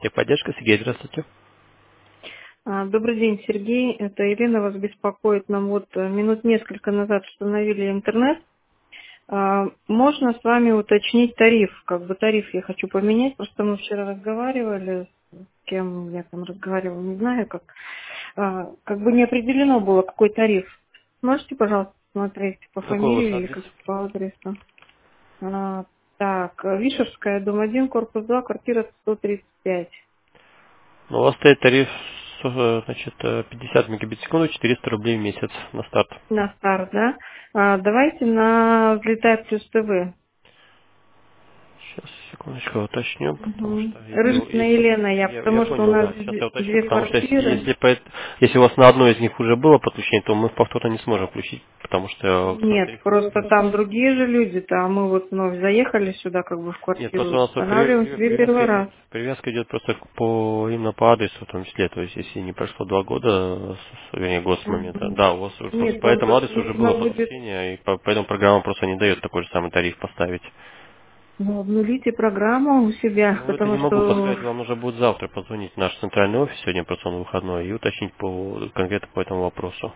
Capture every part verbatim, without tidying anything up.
Техподдержка, Сергей, здравствуйте. А, Добрый день, Сергей. Это Елена вас беспокоит. Нам вот э, минут несколько назад установили интернет. А, Можно с вами уточнить тариф? Как бы тариф я хочу поменять. Просто мы вчера разговаривали, с кем я там разговаривала, не знаю как. А, Как бы не определено было, какой тариф. Можете, пожалуйста, смотреть по Какой у вас фамилии или адрес? как по адресу? А, Так, Вишерская, дом один, корпус два, квартира сто тридцать пять. Ну, у вас стоит тариф, э, значит, э, пятьдесят мегабит в секунду, четыреста рублей в месяц на старт. На старт, да? А, Давайте на взлетай плюс ТВ. Сейчас, секундочку, уточню, потому Угу. что если, у- Рыжкина если Елена, я, я, я потому что у понял, нас да, сейчас две я уточню, две потому что если, квартиры. если, по эт- если у вас на одной из них уже было подключение, то мы повторно не сможем включить, потому что э, Нет, тариф у просто вас. там другие же люди-то, а мы вот вновь заехали сюда, как бы в Нет, просто у квартиру, нас вот при- устанавливаем при- себе привязка первый идет, раз. привязка идет просто к- по именно по адресу в том числе, то есть если не прошло два года, с- вернее год с момента, Мгм. да, у вас уже просто Нет, по там этому просто адресу уже было нужно будет, подключение, и по- поэтому программа просто не дает такой же самый тариф поставить. ну, обнулите программу у себя, Ну, это не потому могу что... подсказать, вам нужно будет завтра позвонить в наш центральный офис, сегодня просто он выходной, и уточнить по, конкретно по этому вопросу.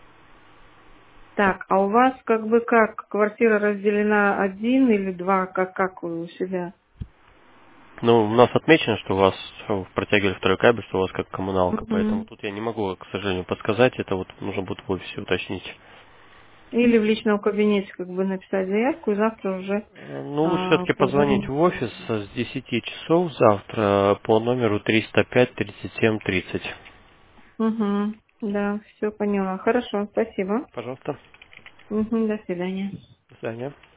Так, а у вас как бы как, квартира разделена один или два, как, как вы у себя? Ну, у нас отмечено, что у вас э, протягивали второй кабель, что у вас как коммуналка, поэтому Мгм. тут я не могу, к сожалению, подсказать, это вот нужно будет в офисе уточнить. Или в личном кабинете как бы написать заявку и завтра уже Э, Ну, лучше а, все-таки позвонить позвонить. в офис с десяти часов завтра по номеру триста пять тридцать семь тридцать. Угу. Да, все поняла. Хорошо, спасибо. Пожалуйста. Угу, до свидания. До свидания.